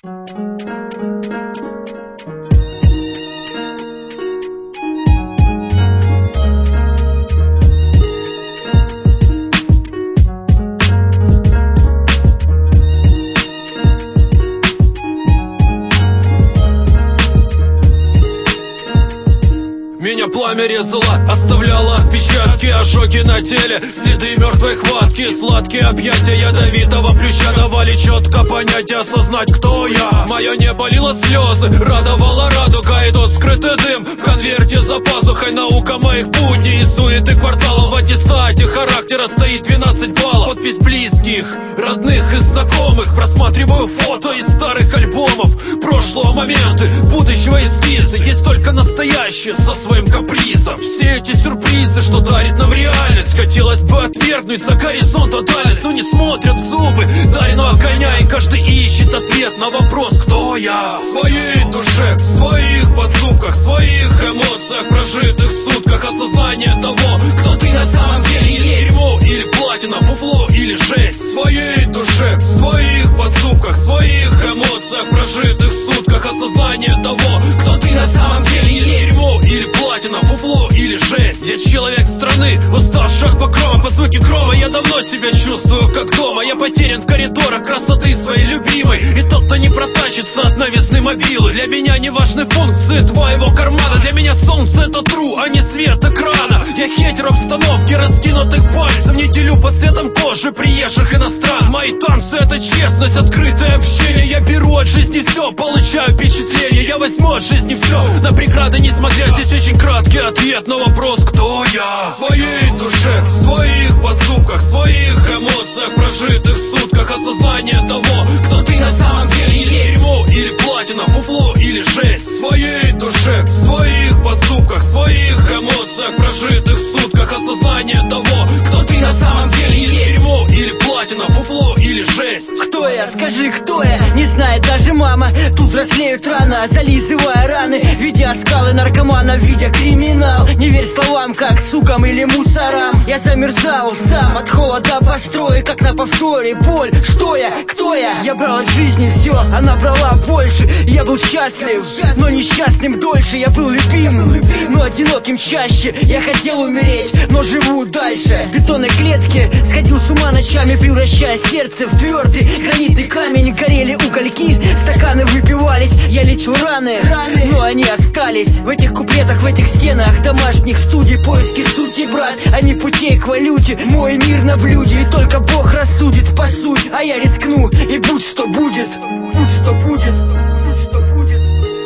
Меня пламя резало, оставляло отпечатки, ожоги на теле, следы мертвой хватки. Сладкие объятия ядовитого плюща давали четко понять и осознать, кто я. Мое небо лило слезы, радовала радуга, и тот скрытый дым в конверте за пазухой. Наука моих будней и суеты кварталов. В аттестате характера стоит 12 баллов. Подпись близких, родных и знакомых. Просматриваю фото из старых альбомов прошлого, моменты будущего эскизы. Есть только настоящее со своим капризом. Все эти сюрпризы, что дарит нам реальность, хотелось бы отвергнуть за горизонта дальность, но не смотрят в зубы даренного коня, и каждый ищет ответ на вопрос, кто я. В своей душе, в своих поступках, в своих эмоциях, прожитых в сутках. Осознание того, кто ты на самом деле есть. Дерьмо или платина, фуфло или жесть. В своей душе, в своих поступках, в своих эмоциях, прожитых в сутках. Осознание того, кто ты на самом деле есть. Дерьмо или платина, фуфло или жесть. Я человек страны, уставший от покрома. По звуке грома я давно себя чувствую как дома. Я потерян в коридорах красоты своей любимой, и тот, кто не протащится от навесной мобилы. Для меня не важны функции твоего кармана. Для меня солнце это true, а не свет экрана. Я хейтер обстановки, раскинутых пальцев. Не делю по цветам кожи приезжих иностранцев. Мои танцы это честность, открытое общение. Я беру от жизни все, получаю впечатление. Я возьму от жизни все, на преграды не смотря. Здесь очень краткий ответ на вопрос, кто я. В своей душе, в своих поступках, в своих эмоциях, прожитых в сутках. Осознание того, кто ты на самом деле есть. Дерьмо или платина, фуфло или жесть. В своей душе, в своих поступках, в своих эмоциях, прожитых в сутках. Осознание того, кто ты на самом деле есть. Дерьмо или платина, фуфло или жесть. Кто я? Скажи, кто я? Не знает даже мама. Тут взрослеют рано, зализывая раны, видя скалы наркомана, видя криминал. Не верь словам, как сукам или мусорам. Я замерзал сам от холода по строю, как на повторе боль. Что я? Кто я? Я брал от жизни все, она брала больше. Я был счастлив, но несчастным дольше. Я был любимым, но одиноким чаще. Я хотел умереть, но живу дальше. В бетонной клетке сходил с ума ночами, превращая сердце в твердый гранитный камень. Горели угольки, стаканы выпивались. Я лечил раны, но они остались. В этих куплетах, в этих стенах домашних студий поиски сути, брат, а не путей к валюте. Мой мир на блюде, и только Бог рассудит по сути. А я рискну, и будь что будет. Будь что будет. Будь что будет.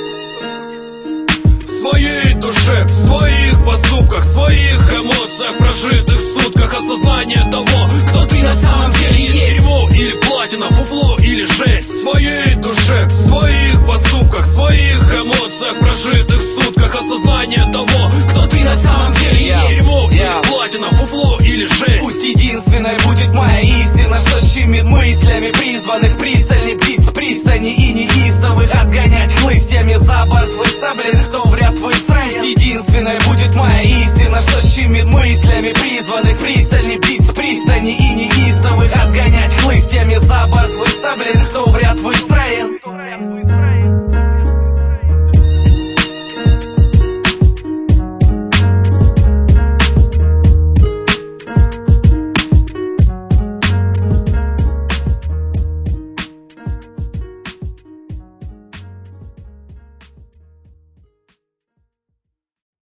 В своей душе, в своих поступках, в своих эмоциях, прожитых в сутках. Осознание того, кто ты на самом деле есть. Дерьмо или платина, фуфло или жесть. В своей душе, в своих поступках, в своих эмоциях, прожитых в сутках. Осознание того, кто ты на самом деле есть. Дерьмо или платина, фуфло или жесть. Пусть единственной будет моя истина, что щемит мыслями призванных